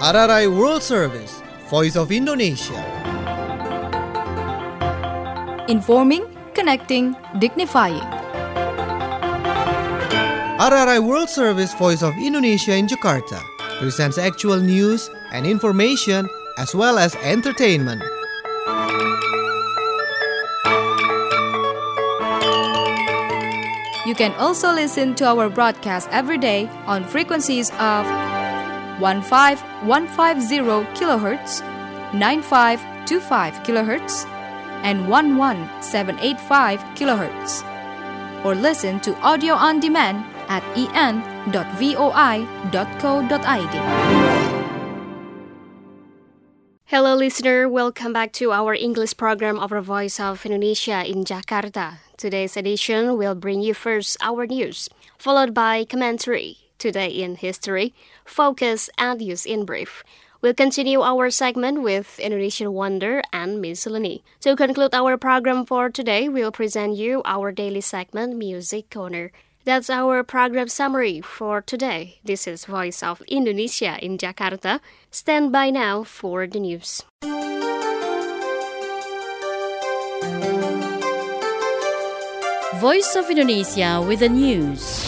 RRI World Service, Voice of Indonesia. Informing, connecting, dignifying. RRI World Service, Voice of Indonesia in Jakarta presents actual news and information as well as entertainment. You can also listen to our broadcast every day on frequencies of 15150 kHz, 9525 kHz, and 11785 kHz. Or listen to audio on demand at en.voi.co.id. Hello listener, welcome back to our English program of the Voice of Indonesia in Jakarta. Today's edition will bring you first our news, followed by commentary, Today in History, Focus and News in Brief. We'll continue our segment with Indonesian Wonder and Miscellany. To conclude our program for today, we'll present you our daily segment, Music Corner. That's our program summary for today. This is Voice of Indonesia in Jakarta. Stand by now for the news. Voice of Indonesia with the news.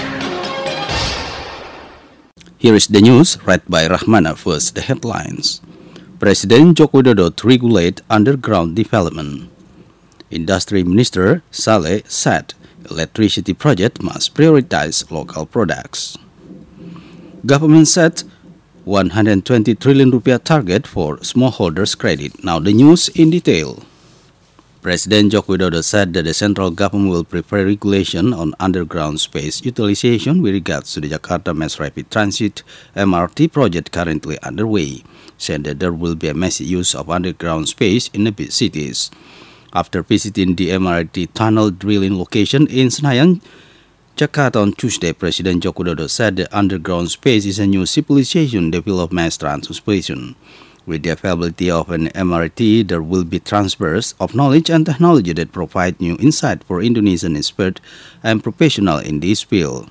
Here is the news read by Rahmana. First, the headlines. President Joko Widodo to regulate underground development. Industry Minister Saleh said electricity project must prioritize local products. Government set 120 trillion rupiah target for smallholders credit. Now the news in detail. President Joko Widodo said that the central government will prepare regulation on underground space utilization with regards to the Jakarta Mass Rapid Transit MRT project currently underway, saying that there will be a massive use of underground space in the big cities. After visiting the MRT tunnel drilling location in Senayan, Jakarta on Tuesday, President Joko Widodo said the underground space is a new civilization developed mass transportation. With the availability of an MRT, there will be transfers of knowledge and technology that provide new insight for Indonesian experts and professionals in this field.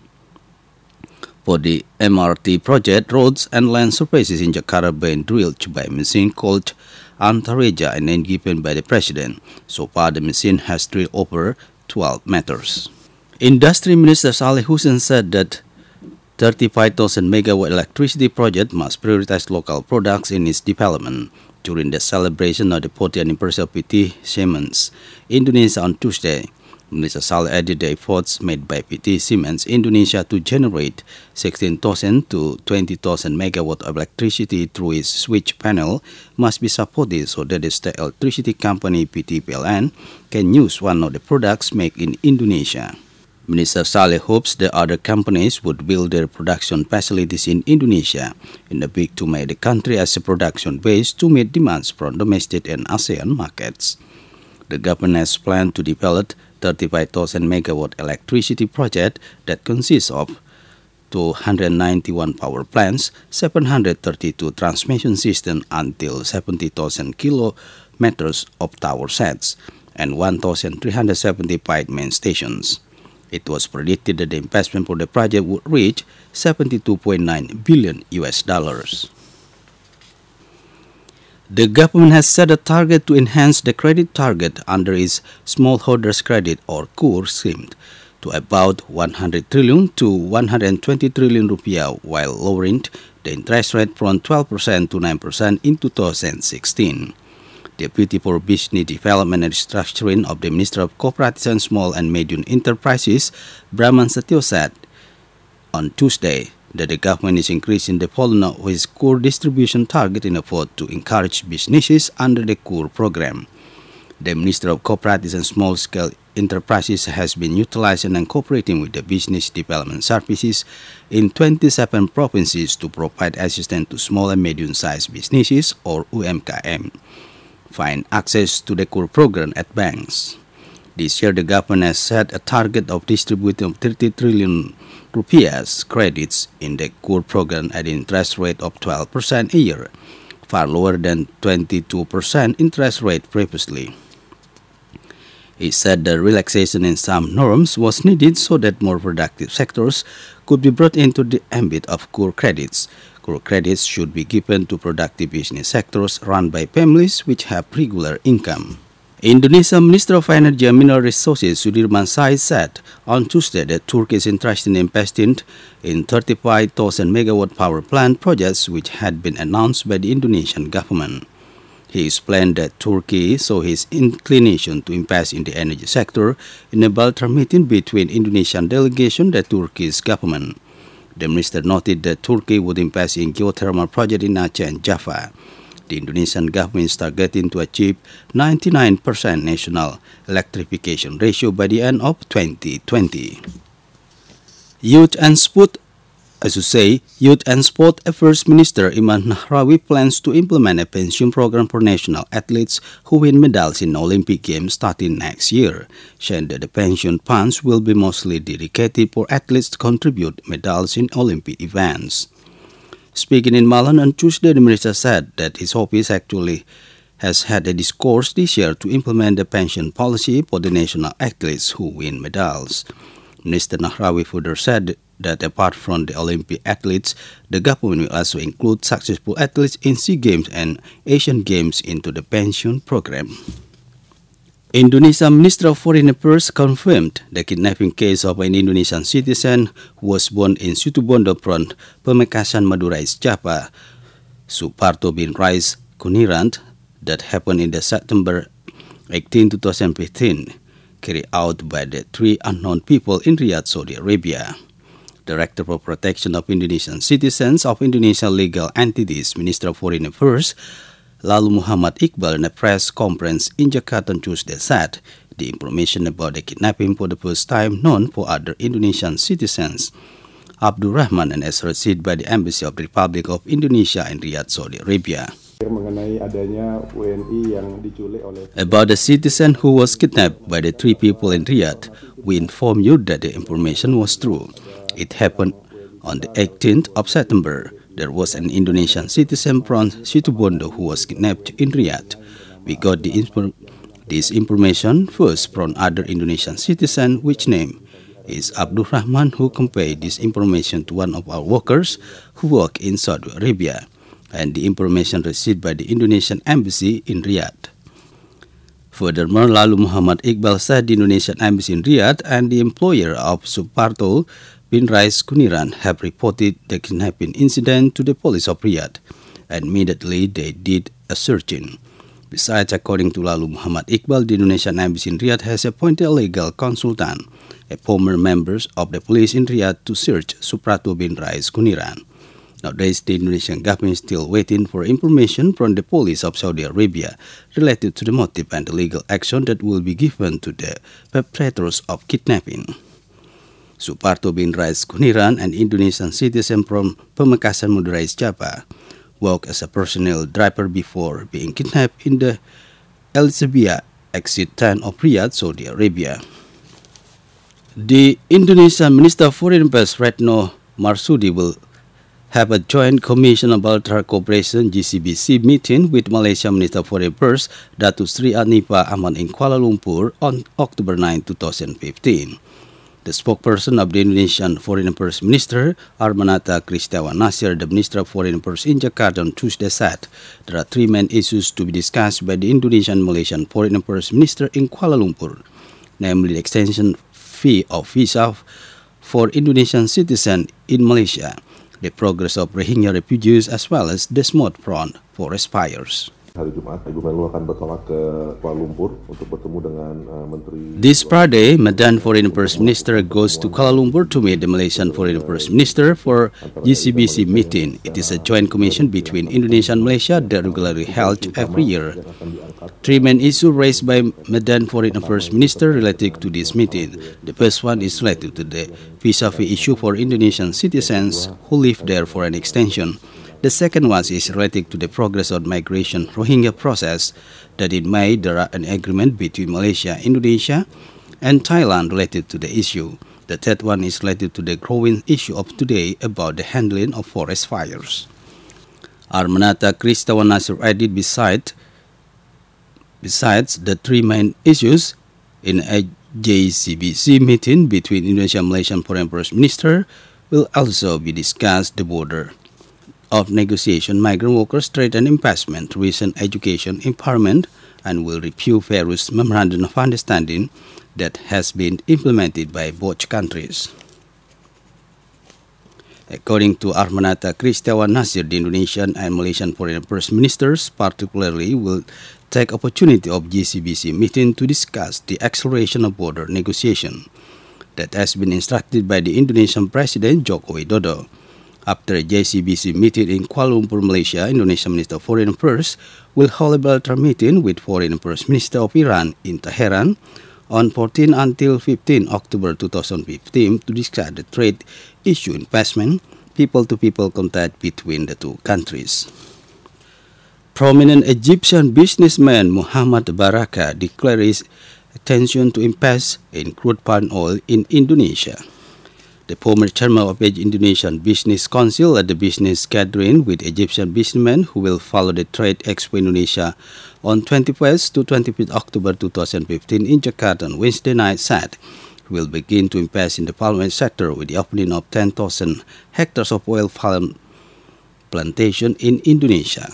For the MRT project, roads and land surfaces in Jakarta being drilled by a machine called Antareja and then given by the President. So far, the machine has drilled over 12 meters. Industry Minister Saleh Hussein said that 35,000 megawatt electricity project must prioritize local products in its development. During the celebration of the 40th anniversary of PT Siemens Indonesia on Tuesday, Minister Saleh added the efforts made by PT Siemens Indonesia to generate 16,000 to 20,000 megawatt of electricity through its switch panel must be supported so that the state electricity company PT PLN can use one of the products made in Indonesia. Minister Saleh hopes the other companies would build their production facilities in Indonesia in a bid to make the country as a production base to meet demands from domestic and ASEAN markets. The government has planned to develop 35,000 megawatt electricity project that consists of 291 power plants, 732 transmission systems until 70,000 kilometers of tower sets, and 1,375 main stations. It was predicted that the investment for the project would reach $72.9 billion. The government has set a target to enhance the credit target under its Smallholders Credit or KUR scheme to about 100 trillion to 120 trillion rupiah while lowering the interest rate from 12% to 9% in 2016. Deputy for Business Development and Restructuring of the Ministry of Cooperatives and Small and Medium Enterprises, Brahman Setio said on Tuesday that the government is increasing the volume of its KUR distribution target in effort to encourage businesses under the KUR program. The Ministry of Cooperatives and Small-Scale Enterprises has been utilizing and cooperating with the business development services in 27 provinces to provide assistance to small and medium-sized businesses or UMKM. Find access to the KUR program at banks. This year, the government has set a target of distributing 30 trillion rupiahs credits in the KUR program at an interest rate of 12% a year, far lower than 22% interest rate previously. He said the relaxation in some norms was needed so that more productive sectors could be brought into the ambit of KUR credits. Credits should be given to productive business sectors run by families which have regular income. Indonesia Minister of Energy and Mineral Resources Sudirman Said said on Tuesday that Turkey is interested in investing in 35,000 megawatt power plant projects which had been announced by the Indonesian government. He explained that Turkey saw his inclination to invest in the energy sector in a bilateral meeting between Indonesian delegation and the Turkish government. The minister noted that Turkey would invest in geothermal projects in Aceh and Java. The Indonesian government is targeting to achieve 99% national electrification ratio by the end of 2020. Youth and Sport Affairs Minister Imran Nahrawi plans to implement a pension program for national athletes who win medals in Olympic Games starting next year, saying that the pension funds will be mostly dedicated for athletes to contribute medals in Olympic events. Speaking in Malang on Tuesday, the minister said that his office actually has had a discourse this year to implement the pension policy for the national athletes who win medals. Minister Nahrawi further said that apart from the Olympic athletes, the government will also include successful athletes in SEA Games and Asian Games into the pension program. Indonesia Minister of Foreign Affairs confirmed the kidnapping case of an Indonesian citizen who was born in Situbondo Front, Pamekasan, Madurai, Java, Suparto bin Rais Kuniran, that happened in the September 18, 2015, carried out by the three unknown people in Riyadh, Saudi Arabia. Director for Protection of Indonesian Citizens of Indonesian Legal Entities, Minister of Foreign Affairs, Lalu Muhammad Iqbal, in a press conference in Jakarta on Tuesday, said the information about the kidnapping for the first time known for other Indonesian citizens, Abdul Rahman, and as received by the Embassy of the Republic of Indonesia in Riyadh, Saudi Arabia. About the citizen who was kidnapped by the three people in Riyadh, we inform you that the information was true. It happened on the 18th of September. There was an Indonesian citizen from Situbondo who was kidnapped in Riyadh. We got this information first from other Indonesian citizen, which name is Abdul Rahman, who conveyed this information to one of our workers who work in Saudi Arabia, and the information received by the Indonesian Embassy in Riyadh. Furthermore, Lalu Muhammad Iqbal said the Indonesian Embassy in Riyadh and the employer of Suparto bin Rais Kuniran have reported the kidnapping incident to the police of Riyadh, and immediately they did a searching. Besides, according to Lalu Muhammad Iqbal, the Indonesian Embassy in Riyadh has appointed a legal consultant, a former member of the police in Riyadh, to search Suparto bin Rais Kuniran. Nowadays, the Indonesian government is still waiting for information from the police of Saudi Arabia related to the motive and the legal action that will be given to the perpetrators of kidnapping. Suparto bin Rais Kuniran, an Indonesian citizen from Pamekasan, Madurai, Java, worked as a personnel driver before being kidnapped in the El Sabia exit 10 of Riyadh, Saudi Arabia. The Indonesian Minister of Foreign Affairs, Retno Marsudi, will have a joint Commission on Bilateral Cooperation (GCBC) meeting with Malaysia Minister of Foreign Affairs Datuk Sri Anifah Ahmad in Kuala Lumpur on October 9, 2015. The spokesperson of the Indonesian Foreign Affairs Minister, Armanata Kristiawan Nasir, the Minister of Foreign Affairs in Jakarta on Tuesday, said there are three main issues to be discussed by the Indonesian-Malaysian Foreign Affairs Minister in Kuala Lumpur, namely the extension fee of visa for Indonesian citizens in Malaysia, the progress of Rohingya refugees, as well as the smooth front forest fires. Hari Jumat, Ibu Menlu akan bertolak ke Kuala Lumpur untuk bertemu dengan Menteri. This Friday, Medan Foreign Affairs Minister goes to Kuala Lumpur to meet the Malaysian Foreign Affairs Minister for GCBC meeting. It is a joint commission between Indonesia and Malaysia that regularly held every year. Three main issues raised by Medan Foreign Affairs Minister related to this meeting. The first one is related to the visa fee issue for Indonesian citizens who live there for an extension. The second one is related to the progress of migration Rohingya process, that in May there are an agreement between Malaysia, Indonesia, and Thailand related to the issue. The third one is related to the growing issue of today about the handling of forest fires. Armanata Kristiawan Nasir added besides the three main issues, in a JCBC meeting between Indonesia and Malaysian Foreign Affairs Minister will also be discussed the border of negotiation migrant workers trade and investment, recent education empowerment, and will review various memorandum of understanding that has been implemented by both countries. According to Armanata Kristiawan Nasir, the Indonesian and Malaysian foreign affairs ministers particularly will take opportunity of GCBC meeting to discuss the acceleration of border negotiation that has been instructed by the Indonesian President Joko Widodo. After a JCBC meeting in Kuala Lumpur, Malaysia, Indonesian Minister of Foreign Affairs will hold a bilateral meeting with Foreign Affairs Minister of Iran in Tehran on 14 until 15 October 2015 to discuss the trade issue, investment, people-to-people contact between the two countries. Prominent Egyptian businessman Muhammad Baraka declared his intention to invest in crude palm oil in Indonesia. The former chairman of the Indonesian Business Council at the business gathering with Egyptian businessmen who will follow the Trade Expo Indonesia on 21st to 25th October 2015 in Jakarta on Wednesday night said he will begin to invest in the palm oil sector with the opening of 10,000 hectares of oil palm plantation in Indonesia.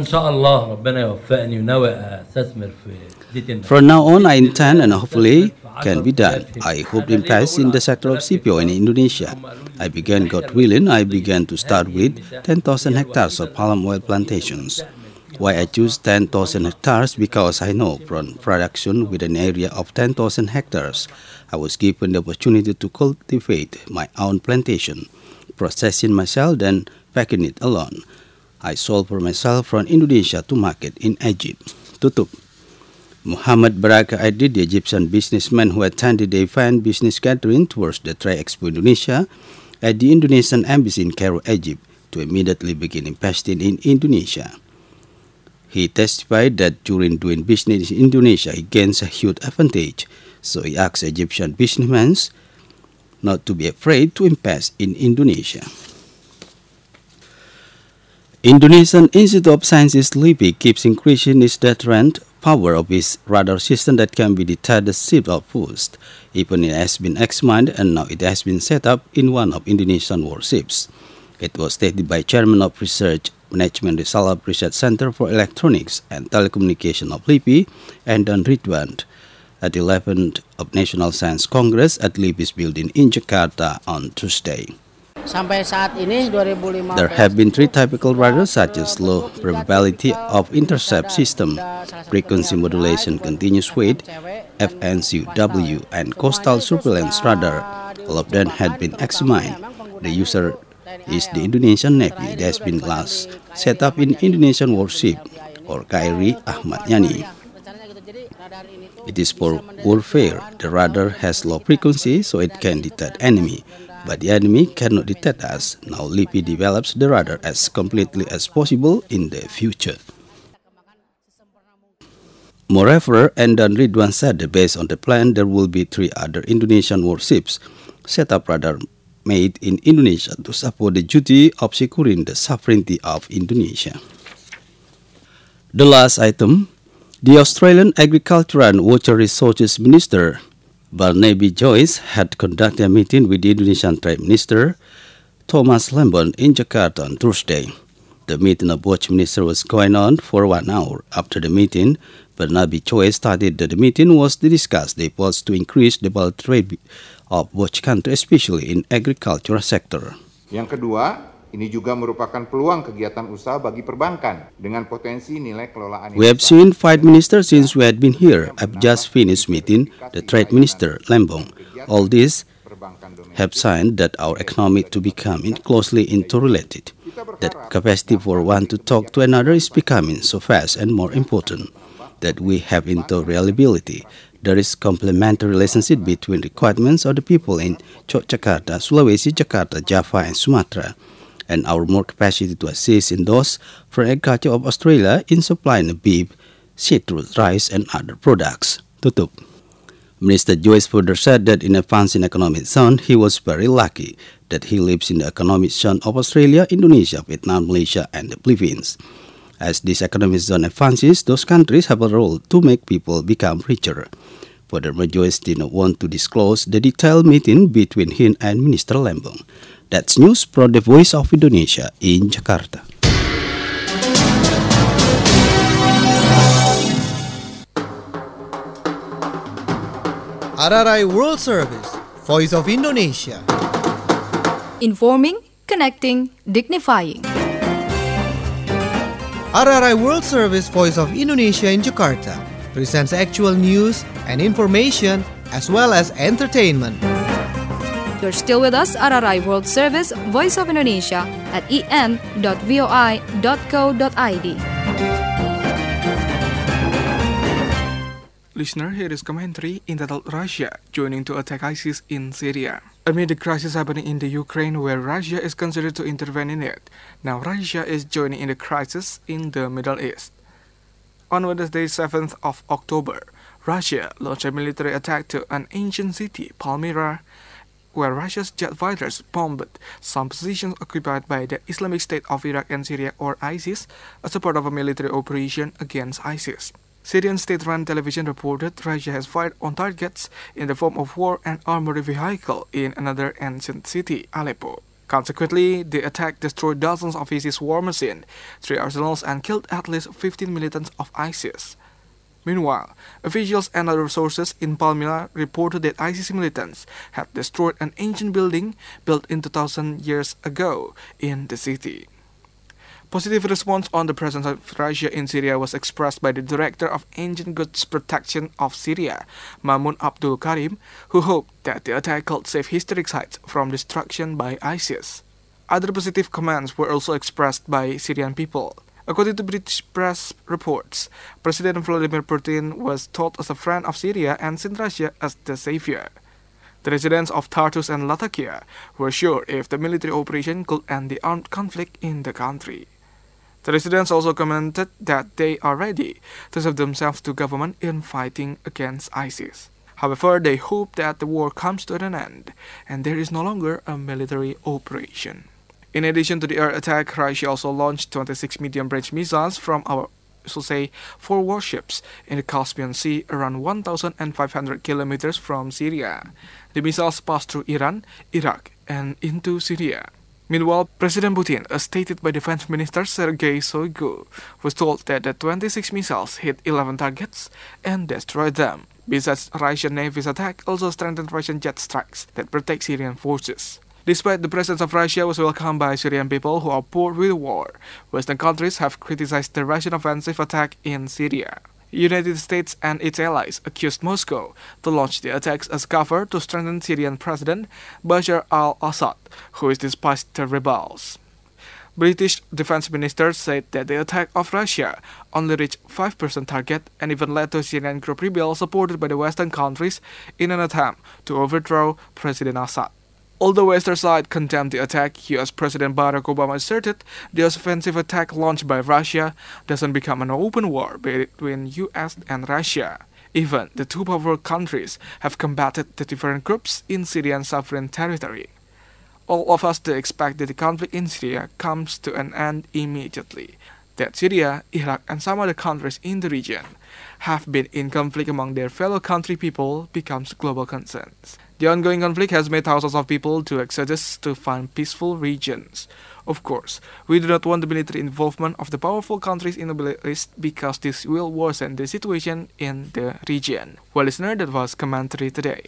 From now on, I intend and hopefully can be done. I hope to invest in the sector of CPO in Indonesia. I began to start with 10,000 hectares of palm oil plantations. Why I choose 10,000 hectares? Because I know from production with an area of 10,000 hectares, I was given the opportunity to cultivate my own plantation, processing myself, then packing it alone. I sold for myself from Indonesia to market in Egypt. Tutup. Muhammad Baraka added the Egyptian businessman who attended the event business gathering towards the Trade Expo Indonesia at the Indonesian Embassy in Cairo, Egypt, to immediately begin investing in Indonesia. He testified that during doing business in Indonesia, he gains a huge advantage, so he asked Egyptian businessmen not to be afraid to invest in Indonesia. Indonesian Institute of Sciences LIPI keeps increasing its deterrent power of its radar system that can be detect the ship of food. Even it has been examined and now it has been set up in one of Indonesian warships. It was stated by Chairman of Research Management Risalah Research Center for Electronics and Telecommunication of LIPI, Endan Ridwan, at the 11th of National Science Congress at LIPI's building in Jakarta on Tuesday. There have been three typical radars such as low probability of intercept system, frequency modulation continuous weight, FNCW, and coastal surveillance radar. All of them had been examined. The user is the Indonesian Navy that has been last set up in Indonesian warship or KRI Ahmad Yani. It is for warfare. The radar has low frequency so it can detect enemy. But the enemy cannot detect us. Now LIPI develops the radar as completely as possible in the future. Moreover, Endan Ridwan said that based on the plan, there will be three other Indonesian warships set up radar made in Indonesia to support the duty of securing the sovereignty of Indonesia. The last item, the Australian Agriculture and Water Resources Minister Barnaby Joyce had conducted a meeting with the Indonesian Trade Minister Thomas Lembong in Jakarta on Thursday. The meeting of both ministers was going on for 1 hour. After the meeting, Barnaby Joyce stated that the meeting was to discuss the efforts to increase the bilateral trade of both countries, especially in agricultural sector. Yang kedua, ini juga merupakan peluang kegiatan usaha bagi perbankan dengan potensi nilai kelolaan. We have seen 5 ministers since we had been here. I've just finished meeting the Trade Minister Lembong. All these have signed that our economy to become closely interrelated. That capacity for one to talk to another is becoming so fast and more important. That we have interreliability. There is complementary relationship between requirements of the people in Yogyakarta, Sulawesi, Jakarta, Java, and Sumatra, and our more capacity to assist in those for agriculture of Australia in supplying beef, citrus, rice, and other products. Tutup. Minister Joyce further said that in advancing economic zone, he was very lucky that he lives in the economic zone of Australia, Indonesia, Vietnam, Malaysia, and the Philippines. As this economic zone advances, those countries have a role to make people become richer. Further, Majois did not want to disclose the detailed meeting between him and Minister Lembong. That's news from the Voice of Indonesia in Jakarta. RRI World Service, Voice of Indonesia. Informing, connecting, dignifying. RRI World Service, Voice of Indonesia in Jakarta presents actual news and information as well as entertainment. You're still with us, RRI World Service, Voice of Indonesia at en.voi.co.id. Listener, here is commentary entitled Russia joining to attack ISIS in Syria. Amid the crisis happening in the Ukraine where Russia is considered to intervene in it, now Russia is joining in the crisis in the Middle East. On Wednesday, 7th of October, Russia launched a military attack to an ancient city, Palmyra, where Russia's jet fighters bombed some positions occupied by the Islamic State of Iraq and Syria or ISIS as a part of a military operation against ISIS. Syrian state-run television reported Russia has fired on targets in the form of war and armored vehicle in another ancient city, Aleppo. Consequently, the attack destroyed dozens of ISIS war machines, 3 arsenals, and killed at least 15 militants of ISIS. Meanwhile, officials and other sources in Palmyra reported that ISIS militants had destroyed an ancient building built in 2,000 years ago in the city. Positive response on the presence of Russia in Syria was expressed by the Director of Ancient Goods Protection of Syria, Mamun Abdul Karim, who hoped that the attack could save historic sites from destruction by ISIS. Other positive comments were also expressed by Syrian people. According to British press reports, President Vladimir Putin was thought as a friend of Syria and seen Russia as the savior. The residents of Tartus and Latakia were sure if the military operation could end the armed conflict in the country. The residents also commented that they are ready to serve themselves to government in fighting against ISIS. However, they hope that the war comes to an end and there is no longer a military operation. In addition to the air attack, Russia also launched 26 medium-range missiles from our 4 warships in the Caspian Sea around 1,500 kilometers from Syria. The missiles passed through Iran, Iraq, and into Syria. Meanwhile, President Putin, as stated by Defense Minister Sergei Shoigu, was told that the 26 missiles hit 11 targets and destroyed them. Besides, Russian Navy's attack also strengthened Russian jet strikes that protect Syrian forces. Despite the presence of Russia was welcomed by Syrian people who are bored with the war, Western countries have criticized the Russian offensive attack in Syria. The United States and its allies accused Moscow to launch the attacks as cover to strengthen Syrian President Bashar al-Assad, who is despised the rebels. British Defense Minister said that the attack of Russia only reached 5% target and even led to a Syrian group rebel supported by the Western countries in an attempt to overthrow President Assad. Although Western side condemned the attack, US President Barack Obama asserted the offensive attack launched by Russia doesn't become an open war between US and Russia. Even the two powerful countries have combated the different groups in Syrian sovereign territory. All of us do expect that the conflict in Syria comes to an end immediately, that Syria, Iraq, and some other countries in the region have been in conflict among their fellow country people becomes global concerns. The ongoing conflict has made thousands of people to exodus to find peaceful regions. Of course, we do not want the military involvement of the powerful countries in the Middle East because this will worsen the situation in the region. Well, listener, that was commentary today.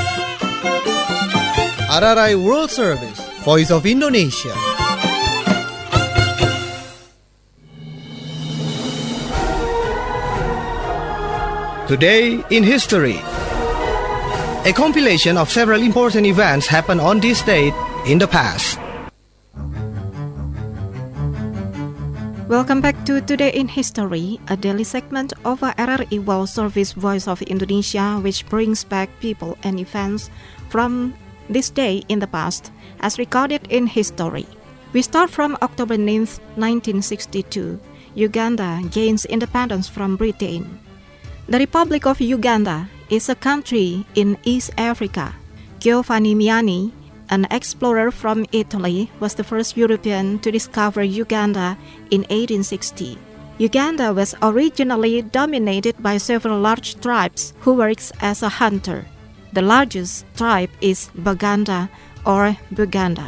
RRI World Service, Voice of Indonesia. Today in History. A compilation of several important events happened on this date in the past. Welcome back to Today in History, a daily segment of RRI World Service Voice of Indonesia, which brings back people and events from this day in the past, as recorded in history. We start from October 9th, 1962. Uganda gains independence from Britain. The Republic of Uganda is a country in East Africa. Giovanni Miani, an explorer from Italy, was the first European to discover Uganda in 1860. Uganda was originally dominated by several large tribes who worked as a hunter. The largest tribe is Baganda or Buganda.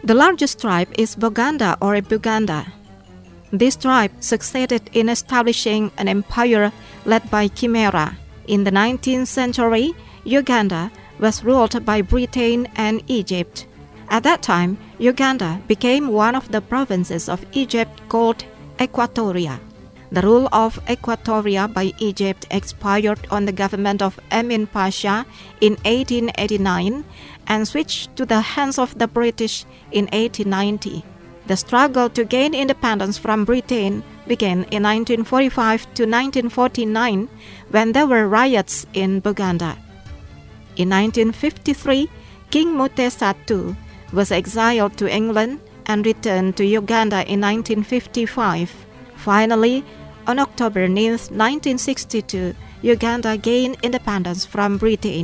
This tribe succeeded in establishing an empire led by Chimera. In the 19th century, Uganda was ruled by Britain and Egypt. At that time, Uganda became one of the provinces of Egypt called Equatoria. The rule of Equatoria by Egypt expired on the government of Emin Pasha in 1889 and switched to the hands of the British in 1890. The struggle to gain independence from Britain began in 1945 to 1949 when there were riots in Buganda. In 1953, King Mutesa II was exiled to England and returned to Uganda in 1955. Finally, on October 9, 1962, Uganda gained independence from Britain.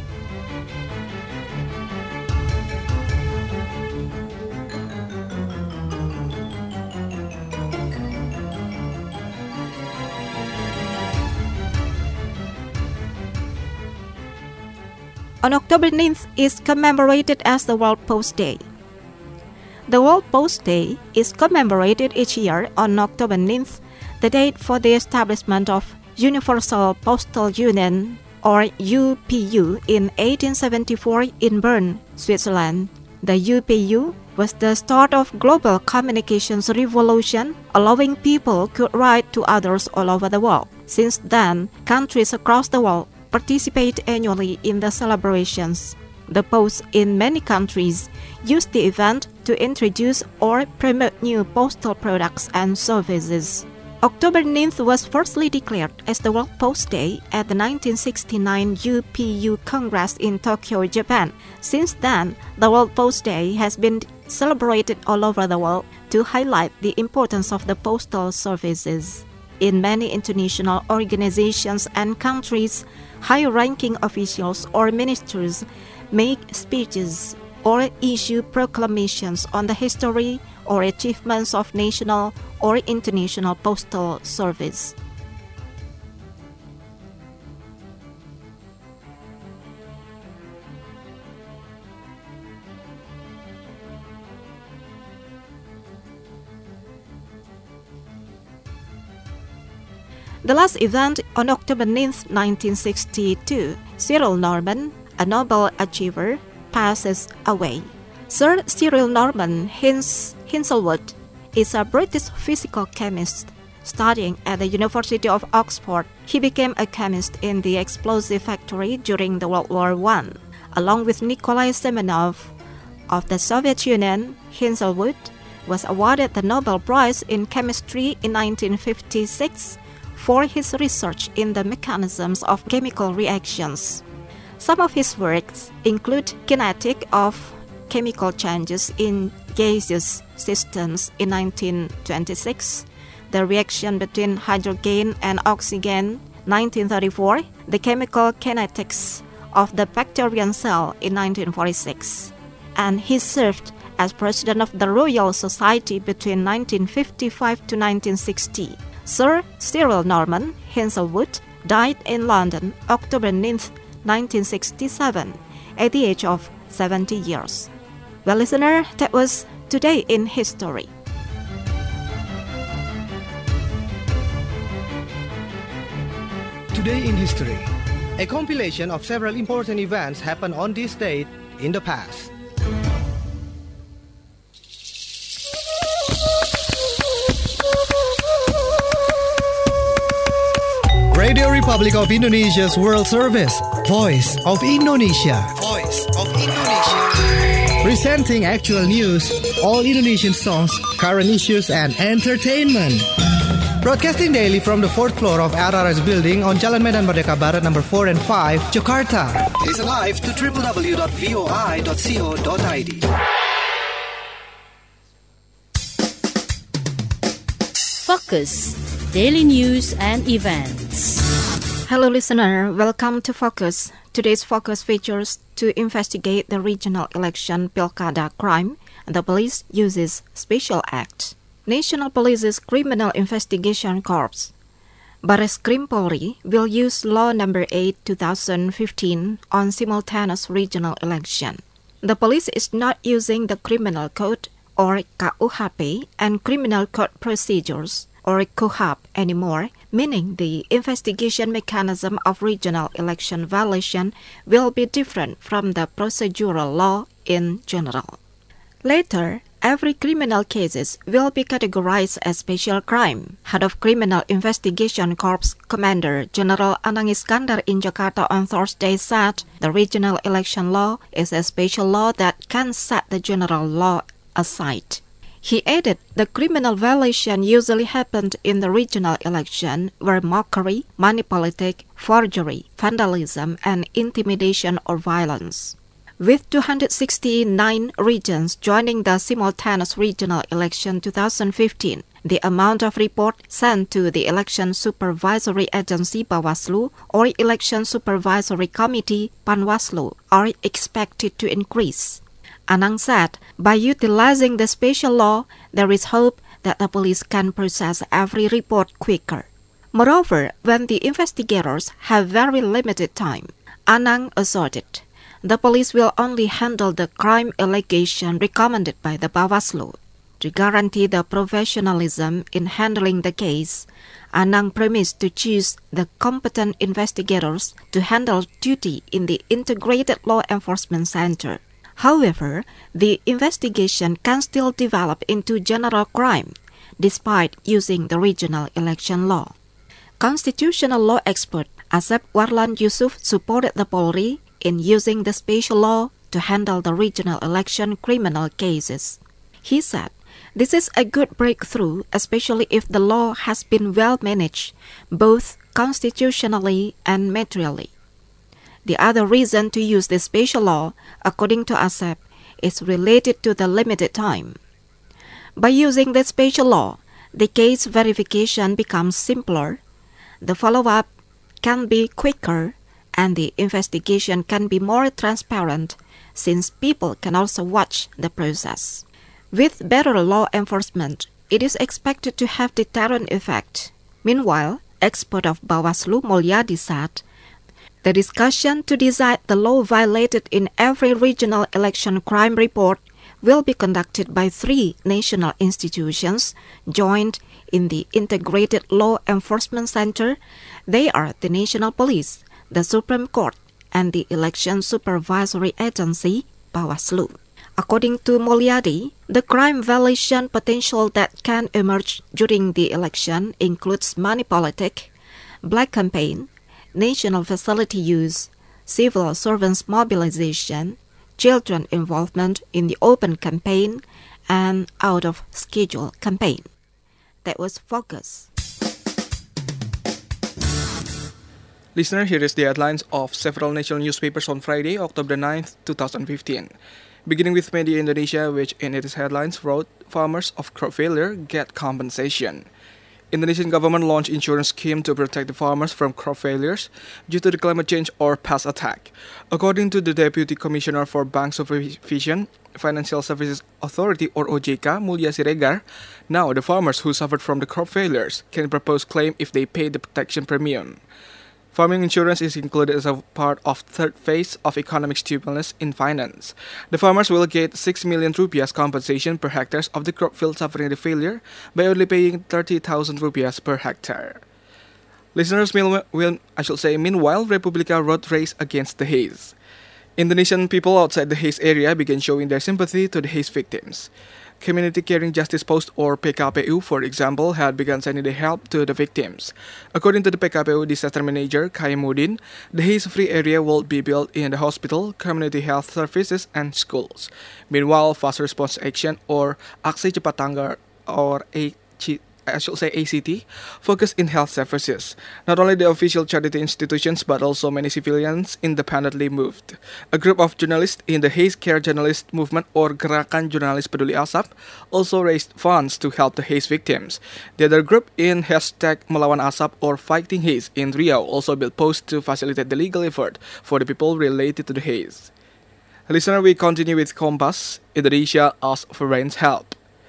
On October 9th is commemorated as the World Post Day. The World Post Day is commemorated each year on October 9th, the date for the establishment of Universal Postal Union or UPU in 1874 in Bern, Switzerland. The UPU was the start of global communications revolution, allowing people to write to others all over the world. Since then, countries across the world participate annually in the celebrations. The post in many countries use the event to introduce or promote new postal products and services. October 9th was firstly declared as the World Post Day at the 1969 UPU Congress in Tokyo, Japan. Since then, the World Post Day has been celebrated all over the world to highlight the importance of the postal services. In many international organizations and countries, high-ranking officials or ministers make speeches or issue proclamations on the history or achievements of national or international postal service. The last event on October 9th, 1962, Cyril Norman, a Nobel achiever, passes away. Sir Cyril Norman Hinshelwood is a British physical chemist. Studying at the University of Oxford, he became a chemist in the explosive factory during the World War I. Along with Nikolai Semenov of the Soviet Union, Hinshelwood was awarded the Nobel Prize in Chemistry in 1956 for his research in the mechanisms of chemical reactions. Some of his works include kinetic of chemical changes in gaseous systems in 1926, the reaction between hydrogen and oxygen, 1934, the chemical kinetics of the bacterian cell in 1946, and he served as president of the Royal Society between 1955 to 1960. Sir Cyril Norman Hinshelwood died in London, October 9th, 1967, at the age of 70 years. Well, listener, that was Today in History. Today in History, a compilation of several important events happened on this date in the past. Radio Republic of Indonesia's World Service, Voice of Indonesia. Voice of Indonesia. Presenting actual news, all Indonesian songs, current issues, and entertainment. Broadcasting daily from the 4th floor of RRS building on Jalan Medan Merdeka Barat number 4 and 5, Jakarta. Listen live to www.voi.co.id. Focus, daily news and events. Hello listener, welcome to Focus. Today's Focus features to investigate the regional election Pilkada crime. The police uses special act. National Police's Criminal Investigation Corps, Barreskrim Polri, will use Law No. 8, 2015 on simultaneous regional election. The police is not using the Criminal Code or KUHP and Criminal Code Procedures or KUHAP anymore, meaning the investigation mechanism of regional election violation will be different from the procedural law in general. Later, every criminal cases will be categorized as special crime. Head of Criminal Investigation Corps Commander General Anang Iskandar in Jakarta on Thursday said the regional election law is a special law that can set the general law aside. He added the criminal violation usually happened in the regional election where mockery, manipulative, forgery, vandalism, and intimidation or violence. With 269 regions joining the simultaneous regional election 2015, the amount of report sent to the Election Supervisory Agency Bawaslu or Election Supervisory Committee Panwaslu are expected to increase. Anang said, by utilizing the special law, there is hope that the police can process every report quicker. Moreover, when the investigators have very limited time, Anang asserted, the police will only handle the crime allegation recommended by the Bawaslu. To guarantee the professionalism in handling the case, Anang promised to choose the competent investigators to handle duty in the Integrated Law Enforcement Center. However, the investigation can still develop into general crime, despite using the regional election law. Constitutional law expert Asep Warlan Yusuf supported the Polri in using the special law to handle the regional election criminal cases. He said, this is a good breakthrough, especially if the law has been well managed, both constitutionally and materially. The other reason to use the special law, according to Asep, is related to the limited time. By using the special law, the case verification becomes simpler, the follow-up can be quicker, and the investigation can be more transparent since people can also watch the process. With better law enforcement, it is expected to have deterrent effect. Meanwhile, expert of Bawaslu Mulyadi said, the discussion to decide the law violated in every regional election crime report will be conducted by 3 national institutions joined in the Integrated Law Enforcement Center. They are the National Police, the Supreme Court, and the Election Supervisory Agency, Bawaslu. According to Mulyadi, the crime violation potential that can emerge during the election includes money politics, black campaign, national facility use, civil servants mobilization, children involvement in the open campaign, and out-of-schedule campaign. That was Focus. Listener, here is the headlines of several national newspapers on Friday, October 9th, 2015. Beginning with Media Indonesia, which in its headlines wrote, farmers of crop failure get compensation. Indonesian government launched insurance scheme to protect the farmers from crop failures due to the climate change or pest attack. According to the Deputy Commissioner for Bank Supervision, Financial Services Authority or OJK, Mulya Siregar, now the farmers who suffered from the crop failures can propose claim if they pay the protection premium. Farming insurance is included as a part of third phase of economic stimulus in finance. The farmers will get 6 million rupiahs compensation per hectare of the crop field suffering the failure by only paying 30,000 rupiahs per hectare. Listeners, meanwhile, Republika road race against the haze. Indonesian people outside the haze area began showing their sympathy to the haze victims. Community Caring Justice Post or PKPU, for example, had begun sending their help to the victims. According to the PKPU disaster manager, Kaimuddin, the haze-free area will be built in the hospital, community health services, and schools. Meanwhile, Fast Response Action or Aksi Cepat Tanggap or ACT, focus in health services. Not only the official charity institutions, but also many civilians independently moved. A group of journalists in the Haze Care Journalist Movement or Gerakan Jurnalis Peduli Asap also raised funds to help the haze victims. The other group in #Melawan Asap or Fighting Haze in Riau also built posts to facilitate the legal effort for the people related to the haze. Listener, we continue with Kompas. Indonesia asks for rain's help.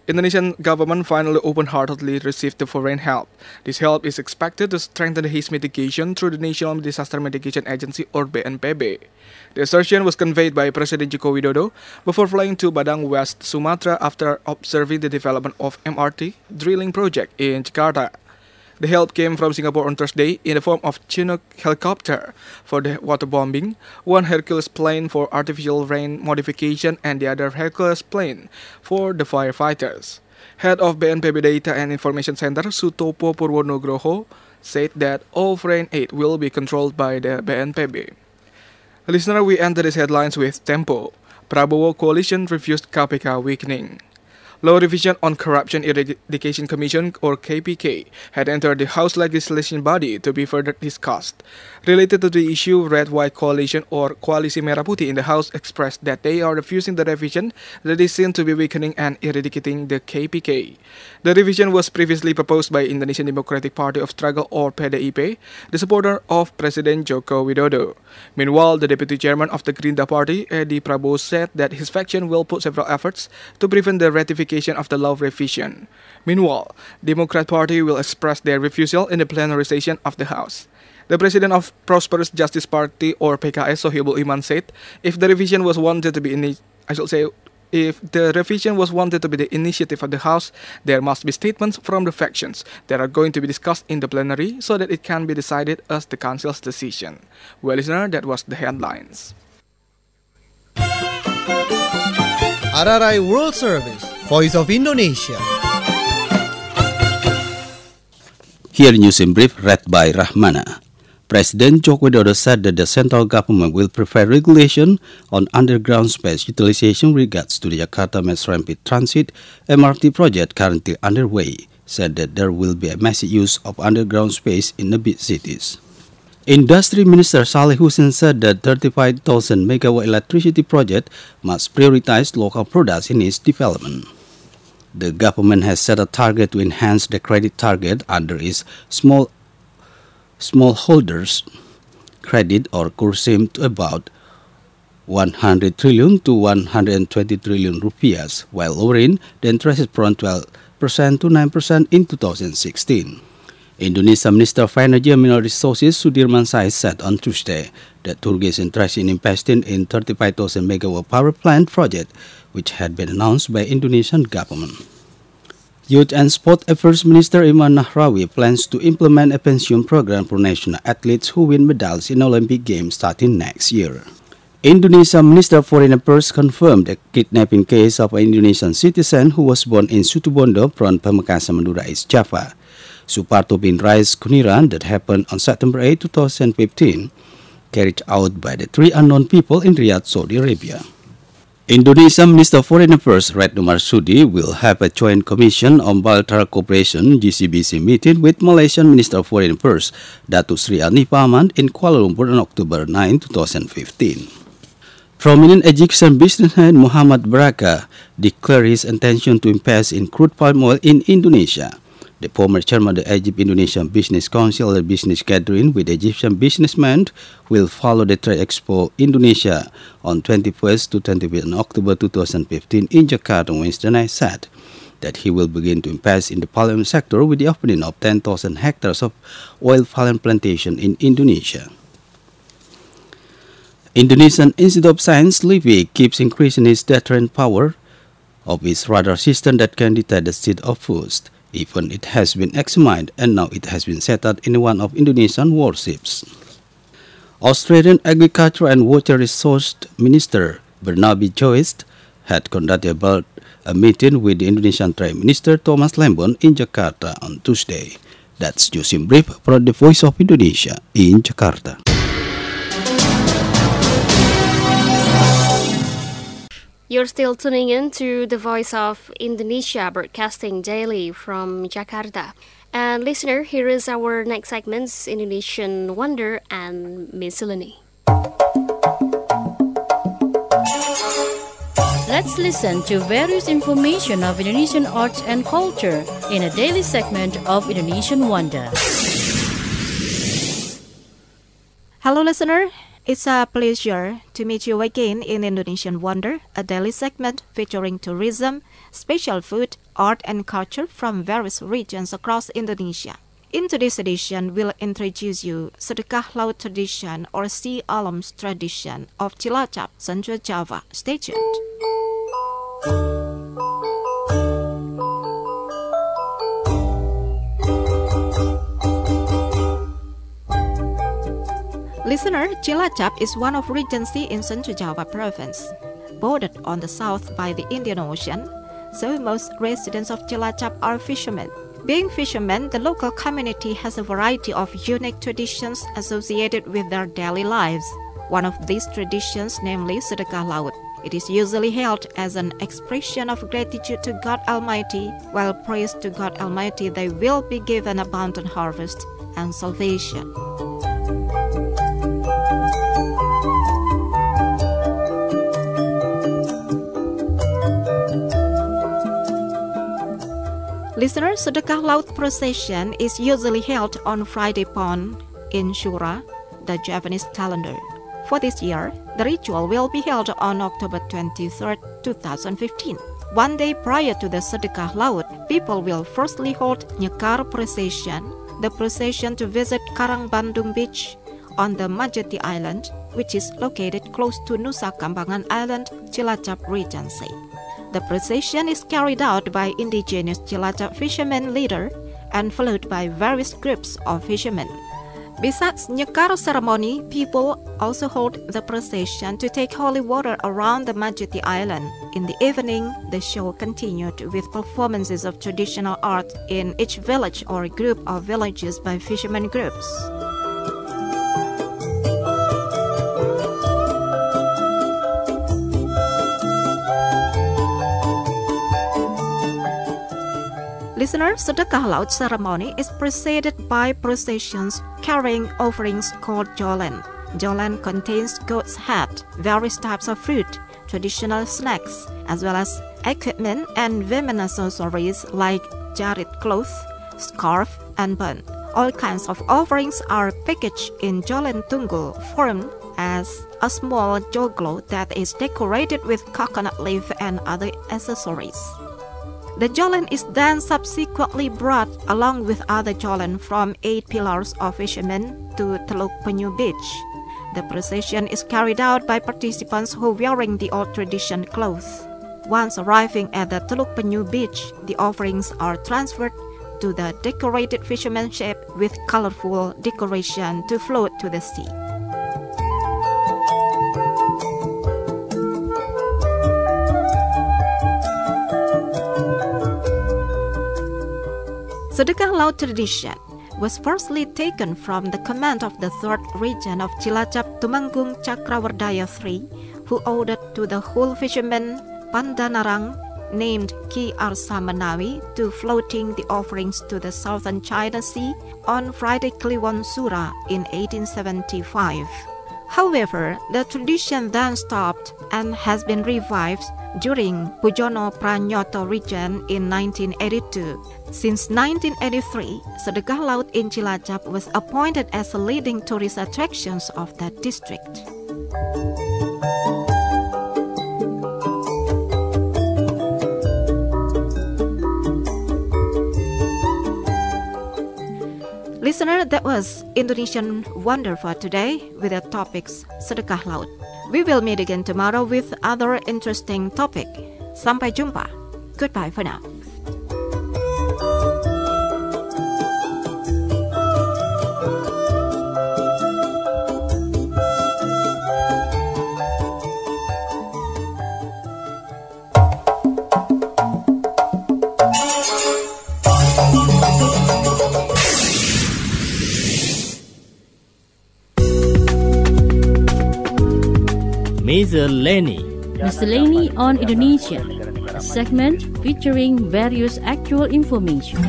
Indonesian government finally open-heartedly received the foreign help. This help is expected to strengthen his mitigation through the National Disaster Mitigation Agency or BNPB. The assertion was conveyed by President Joko Widodo before flying to Padang West, Sumatra after observing the development of MRT drilling project in Jakarta. The help came from Singapore on Thursday in the form of Chinook helicopter for the waterbombing, one Hercules plane for artificial rain modification, and the other Hercules plane for the firefighters. Head of BNPB Data and Information Center Sutopo Purwonugroho said that all foreign aid will be controlled by the BNPB. Listener, we enter these headlines with Tempo. Prabowo coalition refused KPK weakening. Law Revision on Corruption Eradication Commission or KPK had entered the House legislation body to be further discussed. Related to the issue, Red White Coalition or Koalisi Merah Putih in the House expressed that they are refusing the revision that is seen to be weakening and eradicating the KPK. The revision was previously proposed by Indonesian Democratic Party of Struggle or PDIP, the supporter of President Joko Widodo. Meanwhile, the deputy chairman of the Gerindra Party, Edi Prabowo, said that his faction will put several efforts to prevent the ratification of the law revision. Meanwhile, Democrat Party will express their refusal in the plenary session of the House. The president of Prosperous Justice Party or PKS, Sohibul Iman, said if the revision was wanted to be if the revision was wanted to be the initiative of the House, there must be statements from the factions that are going to be discussed in the plenary so that it can be decided as the Council's decision. Well, listener, that was the headlines. RRI World Service, Voice of Indonesia. Here news in brief read by Rahmana. President Joko Widodo said that the central government will prepare regulation on underground space utilization regards to the Jakarta Metro Rapid Transit MRT project currently underway, said that there will be a massive use of underground space in the big cities. Industry Minister Saleh Hussein said that 35,000 megawatt electricity project must prioritize local products in its development. The government has set a target to enhance the credit target under its smallholders credit or KURSIM to about 100 trillion to 120 trillion rupiahs, while lowering the interest rate from 12% to 9% in 2016. Indonesia Minister of Energy and Mineral Resources Sudirman Said said on Tuesday that Turkey is interested in investing in 35,000 megawatt power plant project, which had been announced by Indonesian government. Youth and Sport Affairs Minister Iman Nahrawi plans to implement a pension program for national athletes who win medals in Olympic Games starting next year. Indonesia Minister of Foreign Affairs confirmed a kidnapping case of an Indonesian citizen who was born in Situbondo from Pamekasan, Madura, East Java, Suparto bin Rais Kuniran, that happened on September 8, 2015, carried out by the three unknown people in Riyadh, Saudi Arabia. Indonesia Minister of Foreign Affairs Retno Marsudi will have a joint commission on bilateral cooperation (GCBC) meeting with Malaysian Minister of Foreign Affairs Datuk Sri Anif Ahmad in Kuala Lumpur on October 9, 2015. Prominent Egyptian businessman Muhammad Baraka declared his intention to invest in crude palm oil in Indonesia. The former chairman of the Egypt-Indonesian Business Council and business gathering with Egyptian businessmen will follow the Trade Expo Indonesia on 21st to 25th October 2015 in Jakarta on Wednesday night, said that he will begin to invest in the palm sector with the opening of 10,000 hectares of oil palm plantation in Indonesia. Indonesian Institute of Science (LIPI) keeps increasing its deterrent power of its radar system that can detect the seed of foods. Even it has been examined and now it has been set up in one of Indonesian warships. Australian Agriculture and Water Resource Minister Barnaby Joyce had conducted a meeting with the Indonesian Trade Minister Thomas Lembon in Jakarta on Tuesday. That's news in brief from the Voice of Indonesia in Jakarta. You're still tuning in to the Voice of Indonesia, broadcasting daily from Jakarta. And listener, here is our next segments, Indonesian Wonder and Miscellany. Let's listen to various information of Indonesian arts and culture in a daily segment of Indonesian Wonder. Hello listener, It's a pleasure to meet you again in Indonesian Wonder, a daily segment featuring tourism, special food, art and culture from various regions across Indonesia. In today's edition, we'll introduce you Sedekah Laut tradition or Sea Alams tradition of Cilacap, Central Java. Stay tuned. Listener, Cilacap is one of Regency in Central Java province. Bordered on the south by the Indian Ocean, so most residents of Cilacap are fishermen. Being fishermen, the local community has a variety of unique traditions associated with their daily lives. One of these traditions, namely Sedekah Laut. It is usually held as an expression of gratitude to God Almighty, while praise to God Almighty they will be given abundant harvest and salvation. Listeners, Sedekah Laut procession is usually held on Friday Pon in Shura, the Javanese calendar. For this year, the ritual will be held on October 23, 2015. One day prior to the Sedekah Laut, people will firstly hold Nyekar procession, the procession to visit Karang Bandung Beach on the Majeti Island, which is located close to Nusa Kambangan Island, Cilacap Regency. The procession is carried out by indigenous Cilacap fishermen leader and followed by various groups of fishermen. Besides Nyekar ceremony, people also hold the procession to take holy water around the Majeti Island. In the evening, the show continued with performances of traditional art in each village or group of villages by fishermen groups. Listeners, Sedekah Laut ceremony is preceded by processions carrying offerings called jolen. Jolen contains goat's head, various types of fruit, traditional snacks, as well as equipment and women accessories like jarit cloth, scarf, and bun. All kinds of offerings are packaged in jolen tunggul, formed as a small joglo that is decorated with coconut leaf and other accessories. The jolen is then subsequently brought along with other jolen from 8 pillars of fishermen to Teluk Penyu Beach. The procession is carried out by participants who wearing the old tradition clothes. Once arriving at the Teluk Penyu Beach, the offerings are transferred to the decorated fisherman ship with colorful decoration to float to the sea. Sedekah Laut tradition was firstly taken from the command of the 3rd Regent of Cilacap, Tumenggung Cakrawardaya III, who ordered to the whole fishermen Pandanarang, named Ki Arsa Menawi, to floating the offerings to the southern China Sea on Friday Kliwon Sura in 1875. However, the tradition then stopped and has been revived during Pujono Pranyoto region in 1982. Since 1983, Sedekah Laut in Cilacap was appointed as the leading tourist attractions of that district. Listener, that was Indonesian Wonder for today with the topics Sedekah Laut. We will meet again tomorrow with other interesting topic. Sampai jumpa. Goodbye for now. Miscellany on Indonesia, a segment featuring various actual information.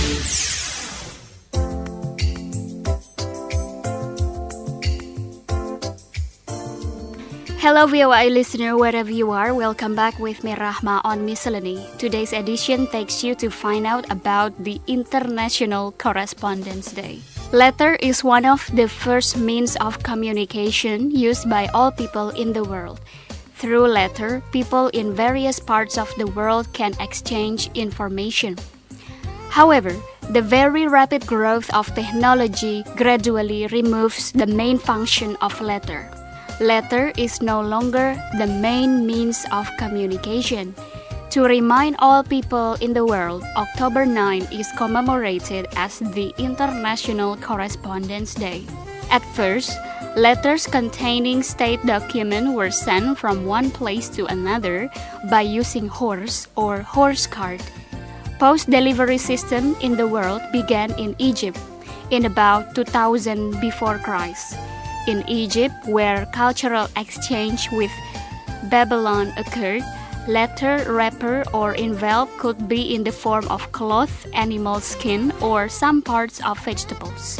Hello VOA listener, wherever you are, welcome back with me Rahma on Miscellany. Today's edition takes you to find out about the International Correspondence Day. Letter is one of the first means of communication used by all people in the world. Through letter, people in various parts of the world can exchange information. However, the very rapid growth of technology gradually removes the main function of letter. Letter is no longer the main means of communication. To remind all people in the world, October 9 is commemorated as the International Correspondence Day. At first, letters containing state documents were sent from one place to another by using horse or horse cart. Post delivery system in the world began in Egypt in about 2000 before Christ. In Egypt, where cultural exchange with Babylon occurred, letter, wrapper, or envelope could be in the form of cloth, animal skin, or some parts of vegetables.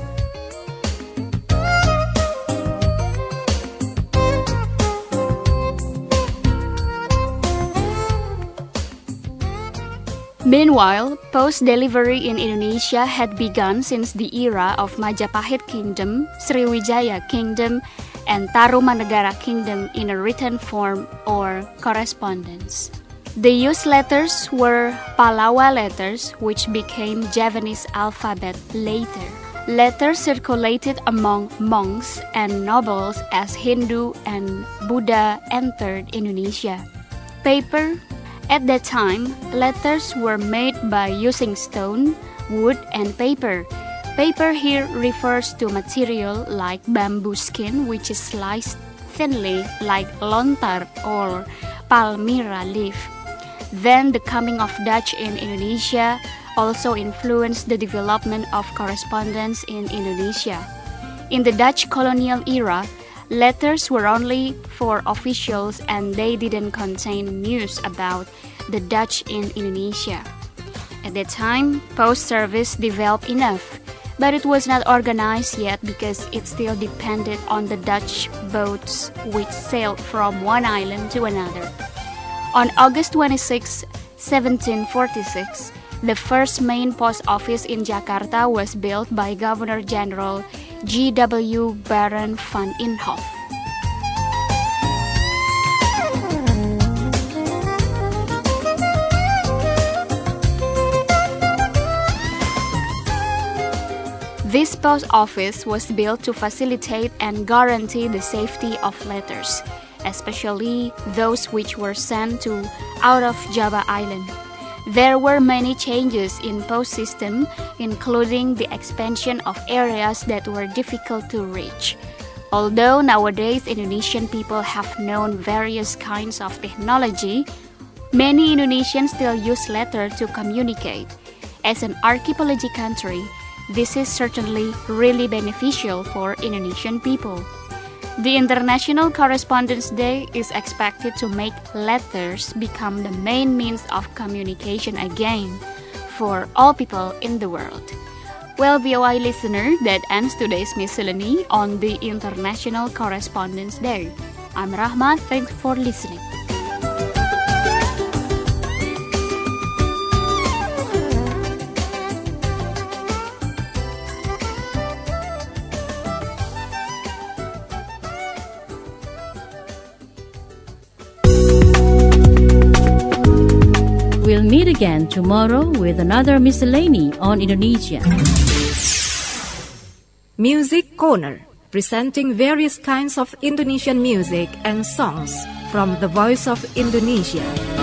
Meanwhile, post delivery in Indonesia had begun since the era of Majapahit Kingdom, Sriwijaya Kingdom, and Tarumanegara Kingdom in a written form or correspondence. The used letters were Pallawa letters, which became Javanese alphabet later. Letters circulated among monks and nobles as Hindu and Buddha entered Indonesia. Paper. At that time, letters were made by using stone, wood, and paper. Paper here refers to material like bamboo skin, which is sliced thinly like lontar or palmyra leaf. Then the coming of Dutch in Indonesia also influenced the development of correspondence in Indonesia. In the Dutch colonial era, letters were only for officials and they didn't contain news about the Dutch in Indonesia. At that time, post service developed enough, but it was not organized yet because it still depended on the Dutch boats which sailed from one island to another. On August 26, 1746, the first main post office in Jakarta was built by Governor General G.W. Baron van Imhoff. This post office was built to facilitate and guarantee the safety of letters, especially those which were sent to out of Java Island. There were many changes in post system, including the expansion of areas that were difficult to reach. Although nowadays Indonesian people have known various kinds of technology, many Indonesians still use letter to communicate. As an archipelagic country, this is certainly really beneficial for Indonesian people. The International Correspondence Day is expected to make letters become the main means of communication again for all people in the world. Well, VOA listener, that ends today's miscellany on the International Correspondence Day. I'm Rahma, thanks for listening. We'll meet again tomorrow with another miscellany on Indonesia. Music Corner, presenting various kinds of Indonesian music and songs from the Voice of Indonesia.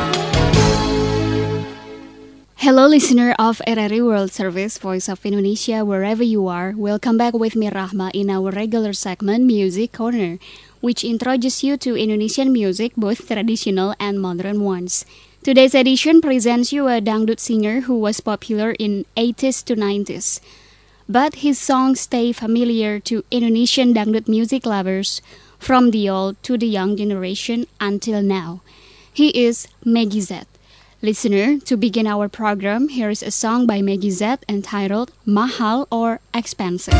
Hello listener of RRI World Service, Voice of Indonesia, wherever you are. Welcome back with me Rahma in our regular segment Music Corner, which introduces you to Indonesian music, both traditional and modern ones. Today's edition presents you a dangdut singer who was popular in 80s to 90s. But his songs stay familiar to Indonesian dangdut music lovers from the old to the young generation until now. He is Meggy Z. Listener, to begin our program, here is a song by Meggy Z entitled Mahal or Expensive.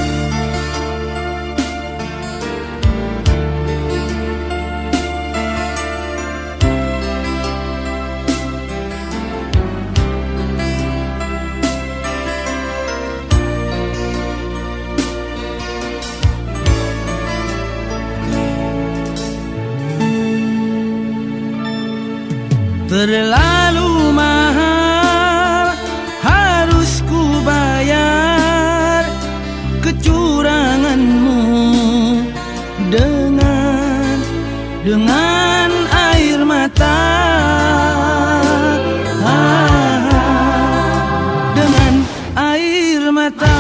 terlalu mahal, harus ku bayar kecuranganmu dengan air mata, dengan air mata.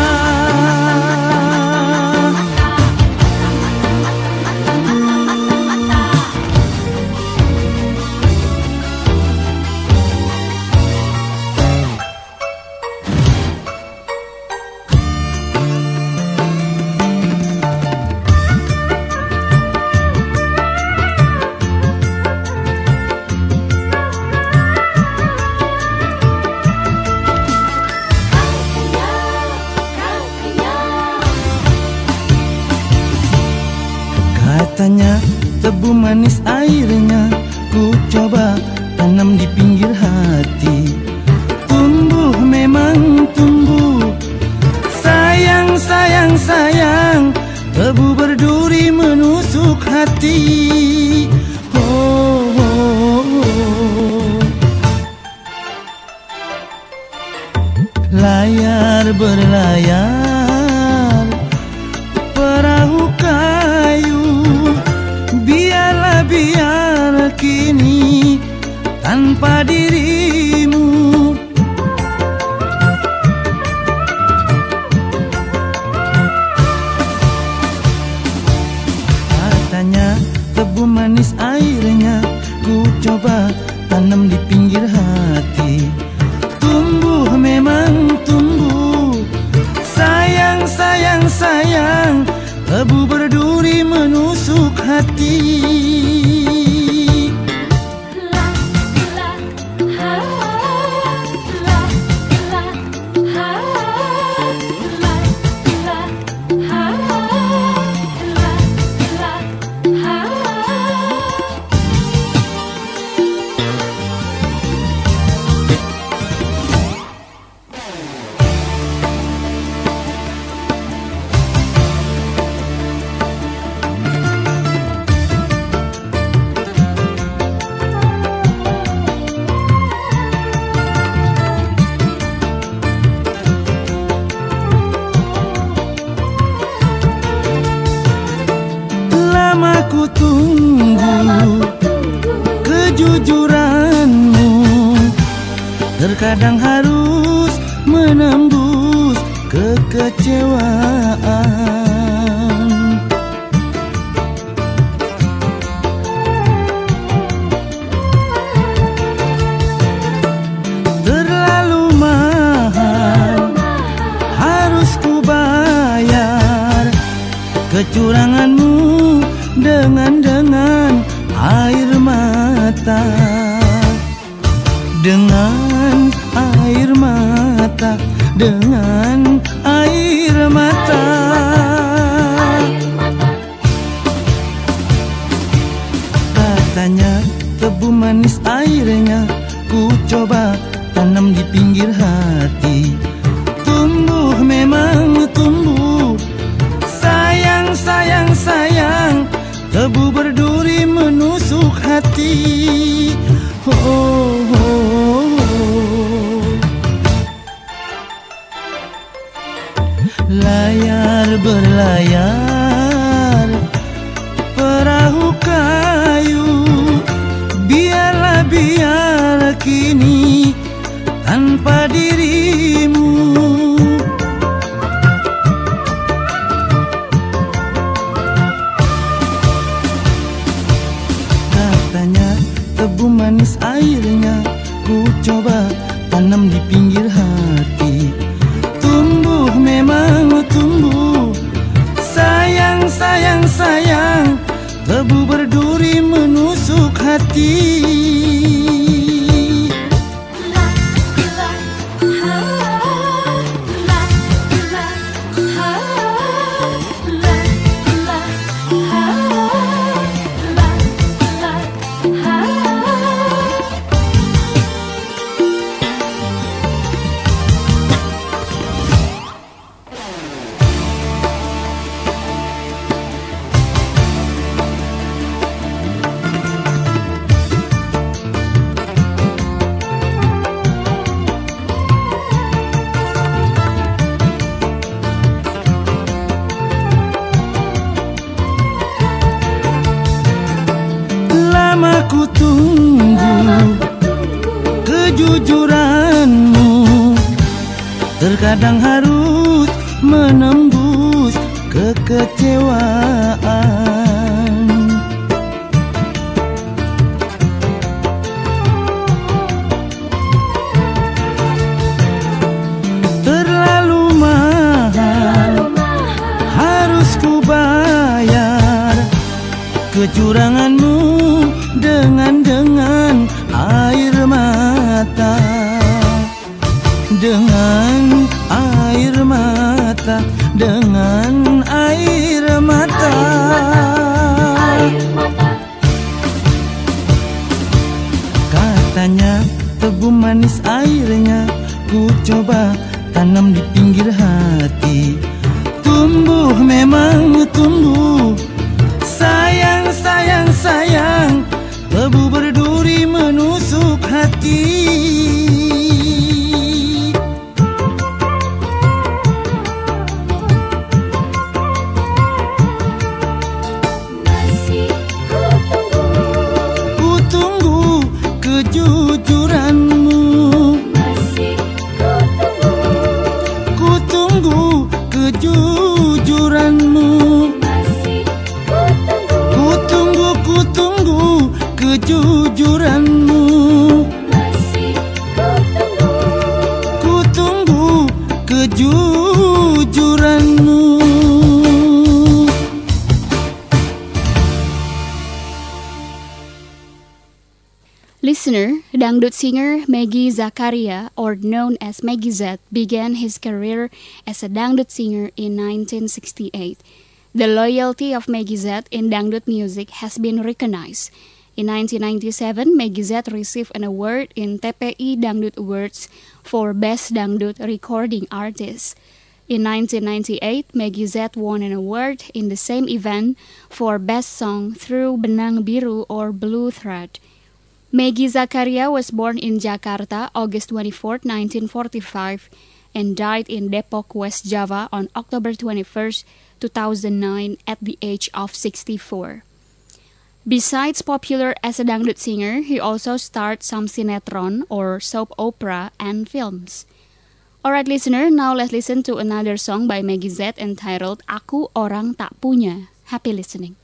Katanya tebu manis airnya, ku coba tanam di pinggir hati. Tumbuh memang tumbuh, sayang, sayang, sayang, tebu berduri menusuk hati. Oh, oh, oh. Layar berlayar, perahu kayu, biar kini tanpa dirimu. Katanya tebu manis airnya, ku coba tanam di pinggir hati. Tumbuh memang tumbuh, sayang, sayang, sayang, tebu berduri menusuk hati. Ku tunggu kejujuranmu, terkadang harus menembus kekecewaan. Terlalu mahal, harus ku bayar kecuranganmu dengan air mata, dengan air mata, dengan air mata. Katanya tebu manis airnya, ku coba tanam di pinggir hati. Tumbuh memang tumbuh, sayang, sayang, sayang, tebu berduri menusuk hati. Oh, oh, oh. Layar berlayar, perahu kayu, biar kini tanpa dirimu. Tebu manis airnya, ku coba tanam di pinggir hati. Tumbuh memang tumbuh, sayang, sayang, sayang, tebu berduri menusuk hati. kadang harus menembus kekecewaan. Terlalu mahal harus ku bayar kecuranganmu dengan air mata, dengan air mata, dengan air mata. Katanya tebu manis airnya, ku coba tanam di pinggir hati. Tumbuh memang tumbuh, sayang, sayang, sayang, tebu berduri menusuk hati. Kejujuranmu, ku tunggu kejujuranmu, ku tunggu kejujuranmu, ku tunggu kejujuranmu. Listener, dangdut singer Maggie Zakaria, or known as Maggie Z, began his career as a dangdut singer in 1968. The loyalty of Maggie Z in dangdut music has been recognized. In 1997, Maggie Z received an award in TPI Dangdut Awards for Best Dangdut Recording Artist. In 1998, Maggie Z won an award in the same event for Best Song Through Benang Biru or Blue Thread. Maggie Zakaria was born in Jakarta, August 24, 1945, and died in Depok, West Java on October 21, 2009 at the age of 64. Besides popular as a dangdut singer, he also starred some sinetron or soap opera and films. Alright listener, now let's listen to another song by Maggie Z entitled Aku Orang Tak Punya. Happy listening.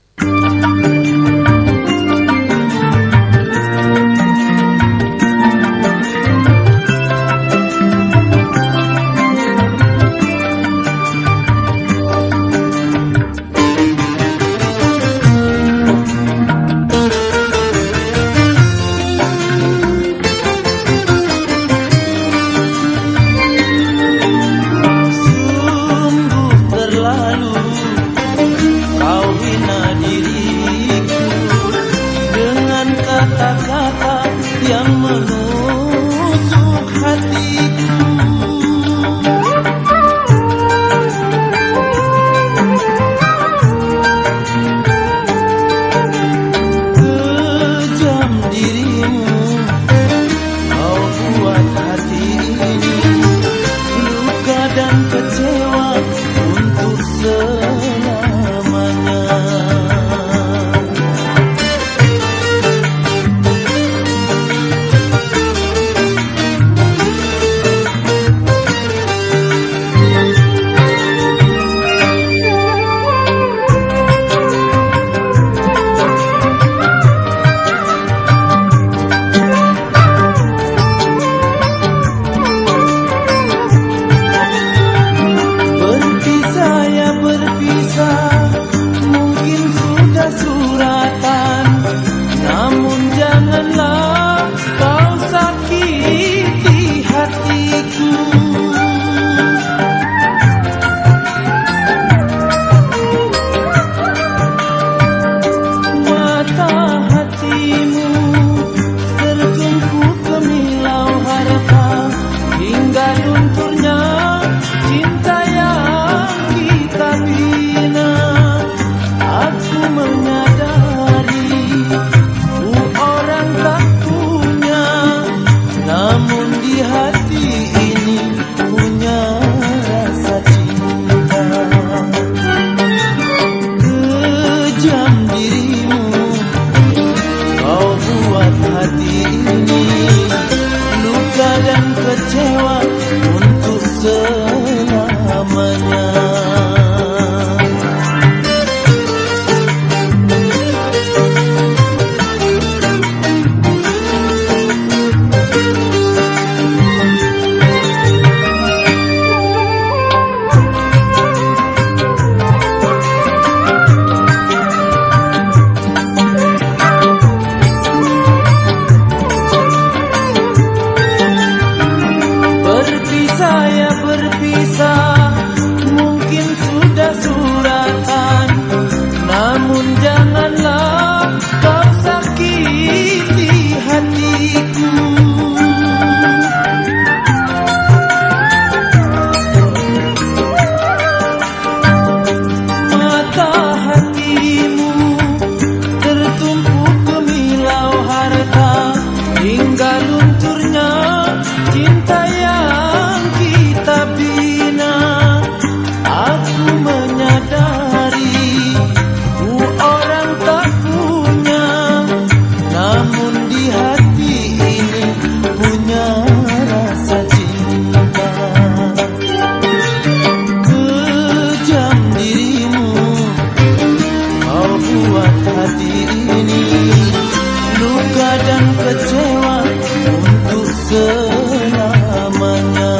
kecewa untuk selamanya.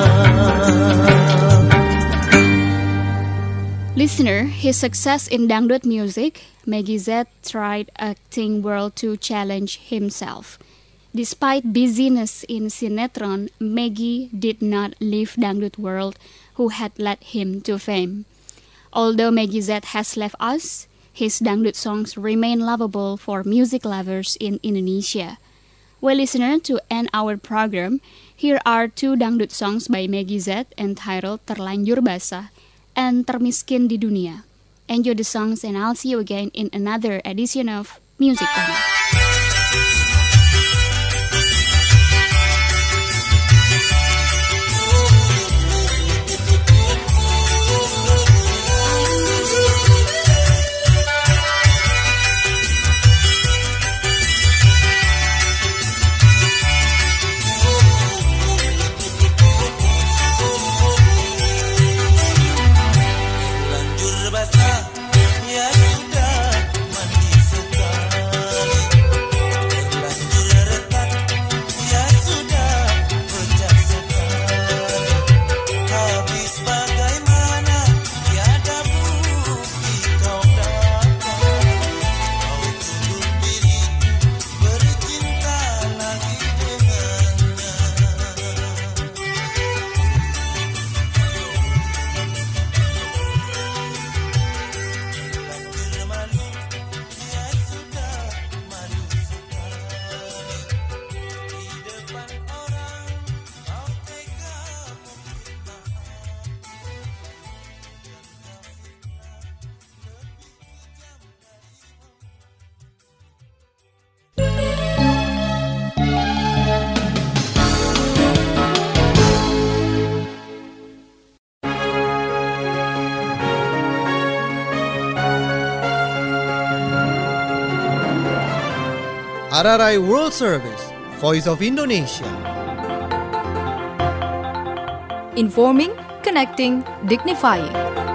Listener, his success in dangdut music, Meggy Z tried acting world to challenge himself. Despite busyness in sinetron, Meggy did not leave dangdut world who had led him to fame. Although Meggy Z has left us, his dangdut songs remain lovable for music lovers in Indonesia. Well, listener, to end our program, here are two dangdut songs by Meggy Z entitled Terlanjur Basah and Termiskin di Dunia. Enjoy the songs and I'll see you again in another edition of Music Corner. RRI World Service, Voice of Indonesia. Informing, connecting, dignifying.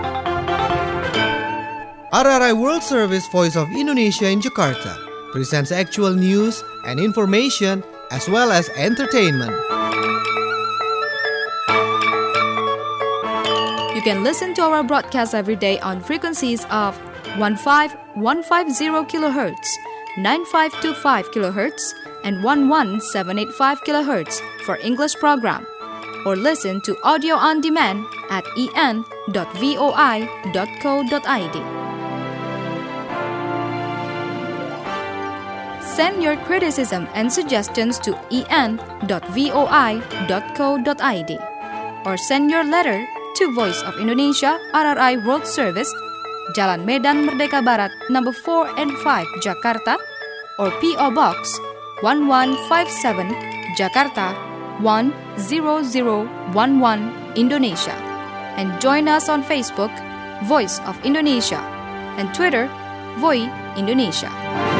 RRI World Service, Voice of Indonesia in Jakarta presents actual news and information as well as entertainment. You can listen to our broadcast every day on frequencies of 15150 kHz, 9525 kHz, and 11785 kHz for English program, or listen to audio on demand at en.voi.co.id. Send your criticism and suggestions to en.voi.co.id or send your letter to Voice of Indonesia, RRI World Service, Jalan Medan Merdeka Barat, number 4 and 5, Jakarta, or P.O. Box 1157, Jakarta 10011, Indonesia. And join us on Facebook, Voice of Indonesia, and Twitter, Voi Indonesia.